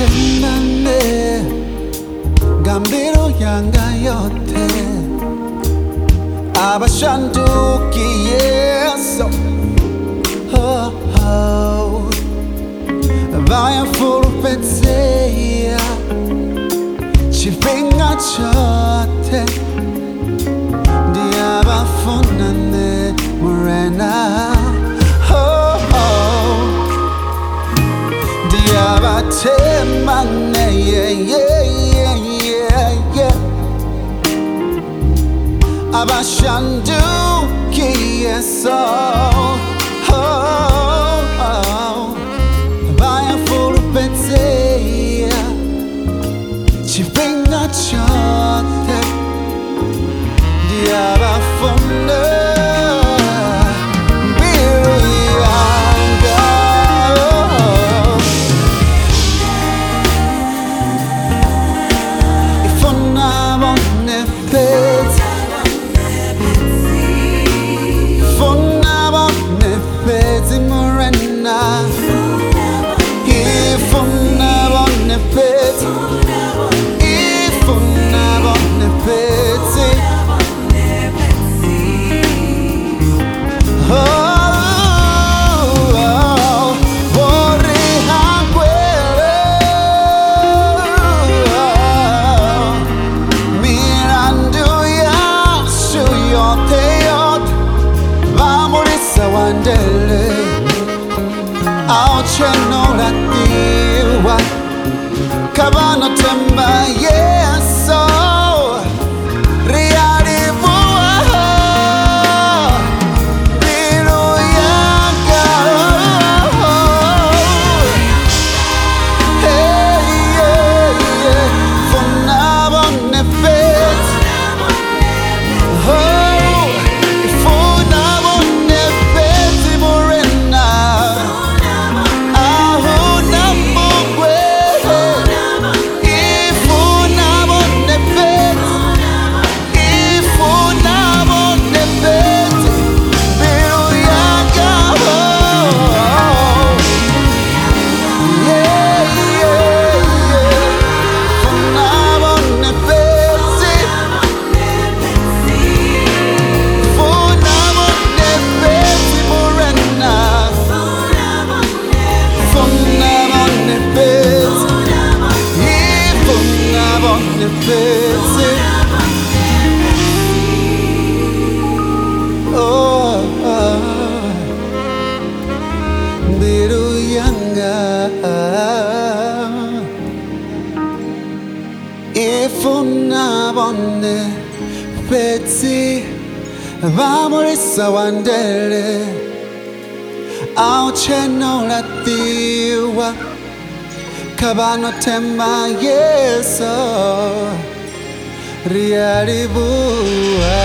temane gambiro yanga yote abashanduki yeso oh oh vaya furpetea chipenga chote diabafonane morena oh oh diabatemane yeah abashanduki yeso oh oh vaya furpetea chipenga chote diabafone biruyanga ifona bone pete ifona bone pete morena ifona bone pete ifona bone pete Kabano temba yeso riari bua biru yanga hey yeah fona bone pet oh fona bone pet morena Ifuna bone peti vamorisa wandele aucheno latiwa kabano tema yeso riaribua